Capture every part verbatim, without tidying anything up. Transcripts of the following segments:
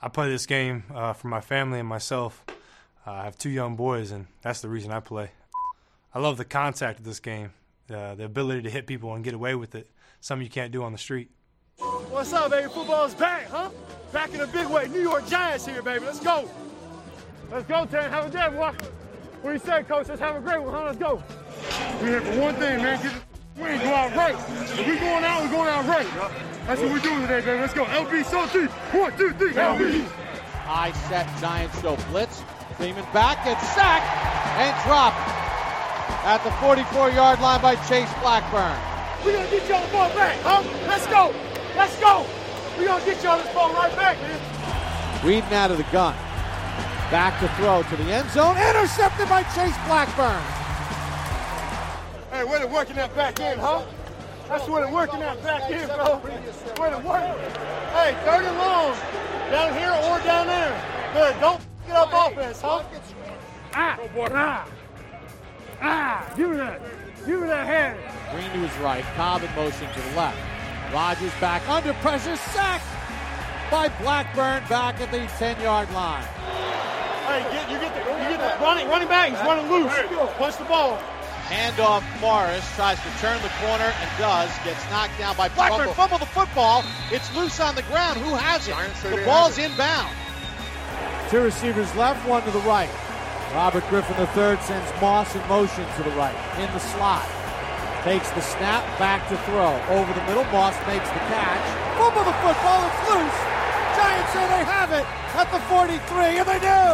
I play this game uh, for my family and myself. Uh, I have two young boys, and that's the reason I play. I love the contact of this game, uh, the ability to hit people and get away with it, something you can't do on the street. What's up, baby? Football's back, huh? Back in a big way. New York Giants here, baby. Let's go. Let's go, Tan. Have a day, boy. What do you say, Coach? Let's have a great one, huh? Let's go. We're here for one thing, man. Get the win, go out right. If we going out, we're going out right. That's what we're doing today, baby. Let's go. L B, Salty. One, two, three, L B. High set Giants show blitz. Freeman back, gets sacked and dropped at the forty-four yard line by Chase Blackburn. We're going to get y'all the ball back, huh? Let's go. Let's go. We're going to get y'all this ball right back, man. Reading out of the gun. Back to throw to the end zone. Intercepted by Chase Blackburn. Hey, where they working that back end, huh? That's where they're working that back end, bro. Where they working. Hey, third and long. Down here or down there. Good, don't get up offense, huh? Ah, ah, ah, give me that. Give me that hand. Green to his right, Cobb in motion to the left. Rodgers back under pressure, sacked by Blackburn back at the ten yard line. Hey, get, you get the, you get the running, running back, he's running loose. Punch the ball. Handoff, Morris tries to turn the corner and does, gets knocked down by Blackburn. Fumble the football, it's loose on the ground. Who has it? The ball's inbound. Two receivers left, one to the right. Robert Griffin the third sends Moss in motion to the right, in the slot. Takes the snap, back to throw. Over the middle, Moss makes the catch. Fumble the football, it's loose. Giants say they have it at the forty-three, and they do.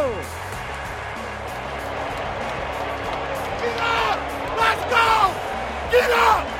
Get up! Let's go! Get up!